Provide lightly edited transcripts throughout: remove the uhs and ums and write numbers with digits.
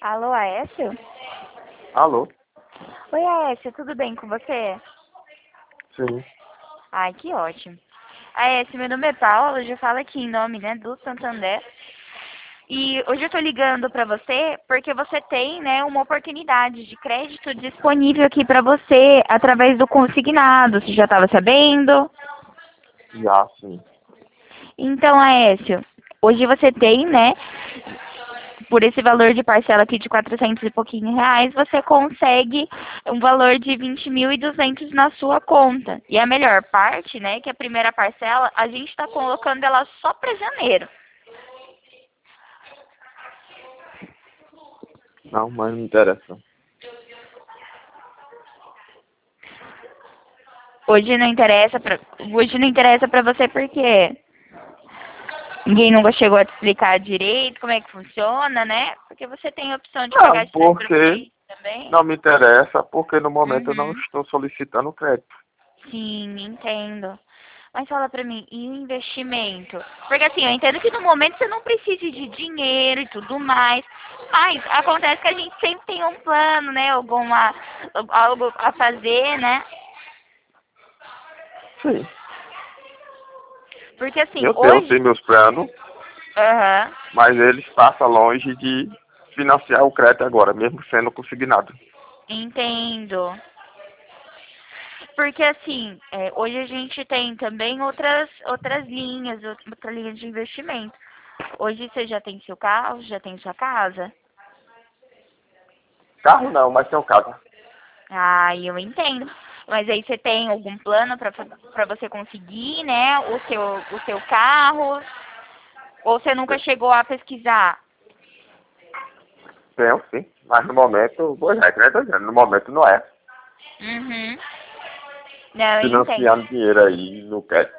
Alô, Aécio? Alô? Oi, Aécio, tudo bem com você? Sim. Ai, que ótimo. Aécio, meu nome é Paula, eu já falo aqui em nome, né, do Santander. E hoje eu tô ligando pra você porque você tem, né, uma oportunidade de crédito disponível aqui pra você através do consignado. Você já estava sabendo? Já, sim. Então, Aécio, hoje você tem, né, por esse valor de parcela aqui de 400 e pouquinho reais, você consegue um valor de 20.200 na sua conta. E a melhor parte, né, que a primeira parcela, a gente está colocando ela só para janeiro. Não, mas não interessa. Hoje não interessa para você porque ninguém nunca chegou a te explicar direito como é que funciona, né? Porque você tem a opção de pagar Não, de 3 para porque 6 também. não me interessa, porque no momento eu não Uhum. estou solicitando crédito. Sim, entendo. Mas fala pra mim, e o investimento? Porque assim, eu entendo que no momento você não precisa de dinheiro e tudo mais, mas acontece que a gente sempre tem um plano, né? Algo a fazer, né? Sim. Porque assim, Eu tenho sim hoje. meus planos, Aham, mas eles passam longe de financiar o crédito agora, mesmo sendo consignado. entendo. Porque assim, hoje a gente tem também outras linhas, outra linha de investimento. Hoje você já tem seu carro, já tem sua casa? Carro não, mas tem um casa. Ah, eu entendo. Mas aí você tem algum plano para você conseguir, né, o seu carro? Ou você nunca chegou a pesquisar? Tenho sim, mas no momento, pois é, que nem eu tô dizendo, no momento não é. Uhum. Não, eu entendo. Financiando dinheiro aí no crédito.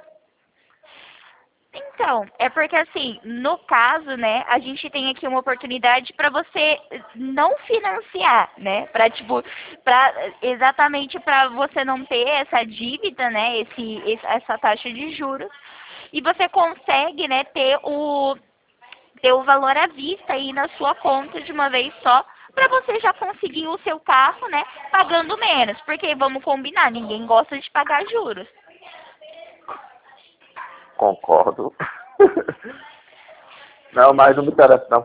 Então, é porque assim, no caso, né, a gente tem aqui uma oportunidade para você não financiar, né? Para tipo, para exatamente para você não ter essa dívida, né, essa taxa de juros. E você consegue, né, ter o valor à vista aí na sua conta de uma vez só, para você já conseguir o seu carro, né, pagando menos. Porque vamos combinar, ninguém gosta de pagar juros. Concordo. Não, mas não me interessa não.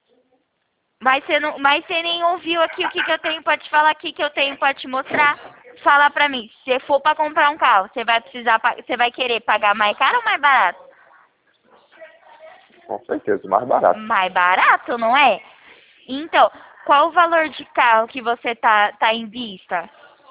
Mas você nem ouviu aqui o que eu tenho para te falar aqui, que eu tenho para te mostrar. Fala pra mim, se for para comprar um carro, você vai querer pagar mais caro ou mais barato? Com certeza, mais barato. Mais barato, não é? Então, qual o valor de carro que você tá em vista?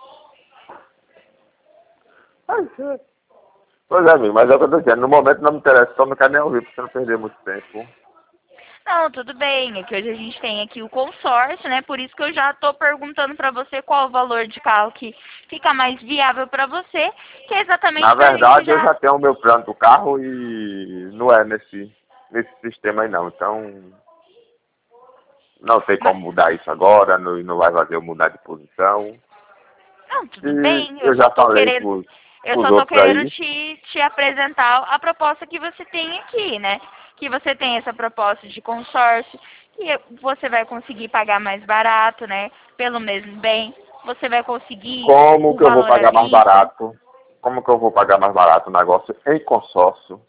Pois é, amigo, mas é o que eu tô dizendo. No momento não me interessa, só não quero nem ouvir pra você não perder muito tempo. Não, tudo bem, é que hoje a gente tem aqui o consórcio, né? Por isso que eu já tô perguntando pra você qual o valor de carro que fica mais viável pra você, que é exatamente Na pra gente verdade, eu já. já tenho o meu plano do carro e não é nesse sistema aí não. Então, não tem Mas, como mudar isso agora, não vai fazer eu mudar de posição. não, tudo E bem, eu já falei eu pros só tô outros querendo aí. te apresentar a proposta que você tem aqui, né? Que você tem essa proposta de consórcio, que você vai conseguir pagar mais barato, né? Pelo mesmo bem, você vai conseguir Como o que eu vou valor à pagar mais vista. barato? Como que eu vou pagar mais barato o negócio em consórcio?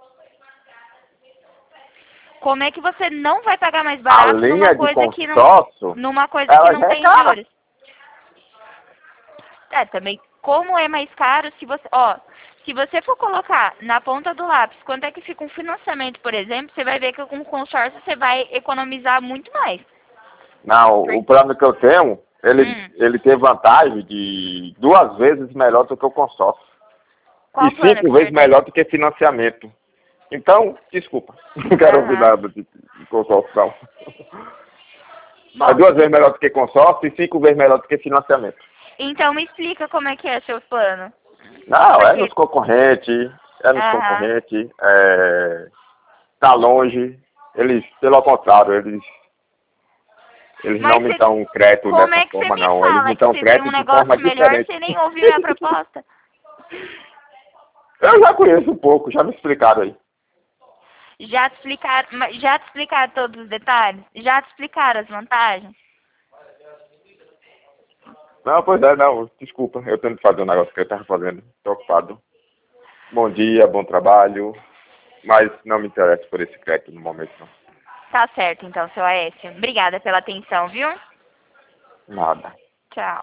Como é que você não vai pagar mais A barato linha de consórcio, numa coisa que ela não já é tem cara. juros? É, também, como é mais caro, se você for colocar na ponta do lápis quanto é que fica um financiamento, por exemplo, você vai ver que com o consórcio você vai economizar muito mais. Não, Por- o plano que eu tenho, Hum, ele tem vantagem de 2 vezes melhor do que o consórcio. E qual plano que cinco o vezes senhor tem? melhor do que financiamento. Então, desculpa, não quero ouvir Aham. nada de consórcio, não. É Bom, 2 vezes melhor do que consórcio e 5 vezes melhor do que financiamento. então me explica como é que é seu plano. Não, é Porque, nos concorrentes, aham. tá longe. Eles, pelo contrário, eles não Mas me dão crédito como dessa é que você forma, me não. Eles fala me que dão você tem um crédito de forma negócio melhor, diferente. você nem ouviu minha proposta? Eu já conheço um pouco, já me explicaram aí. Já te explicaram todos os detalhes? Já te explicaram as vantagens? Não, pois é, não, desculpa, eu tenho que fazer um negócio que eu estava fazendo, estou ocupado. Bom dia, bom trabalho, mas não me interessa por esse crédito no momento, não. Tá certo, então, seu Aécio. Obrigada pela atenção, viu? Nada. Tchau.